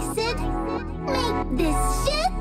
said, make this shit.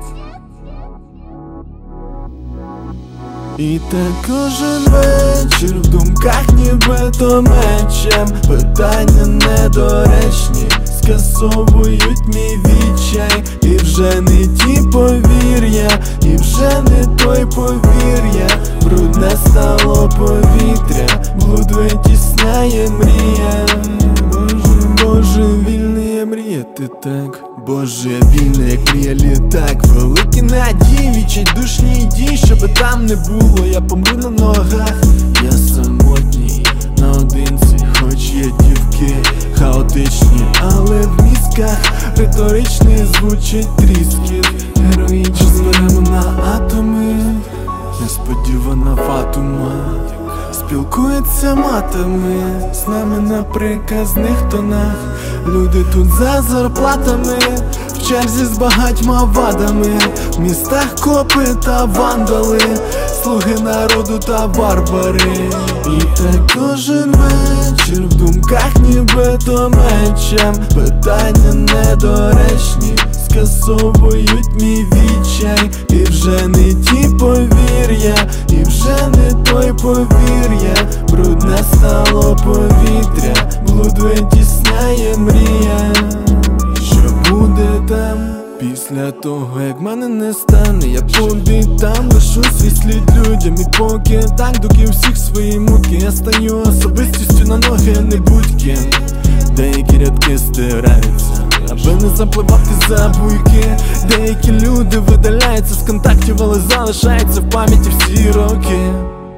І так кожен вечір в думках нібито мечем. Питання недоречні скасовують мій відчай. І вже не ті повір'я, і вже не той повір'я. Брудне стало повітря, блуд витісняє мрія. Боже, вільний я мріяти так. Боже, я вільний, як мрія літак. Великі надії, відчайдушні дії, щоби там не було, я помру на ногах. Я самотній, наодинці, хоч є дівки хаотичні, але в мізках риторичний звучить тріскіт. Героїчні зберемо на атоми, несподівана фатума. Спілкуються матами, з нами на приказних тонах. Люди тут за зарплатами, в черзі з багатьма вадами. В містах копи та вандали, слуги народу та варвари. І так кожен вечір в думках нібито мечем. Питання недоречні скасовують мій відчай. І вже не ті повір'я, і вже не той повір'я. Брудне стало повітря, блуд витісняє мрія. Що буде там після того, як мене не стане? Я там лишу свій слід людям. І поки так, доки у всіх свої муки, я стаю особистістю на ноги, а не будь-ким. Деякі рядки стираються, аби не запливати за буйки. Деякі люди видаляються з контактів, але залишаються в пам'яті всі роки.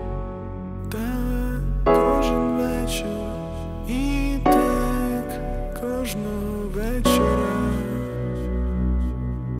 Так кожен вечір, і так кожного вечора.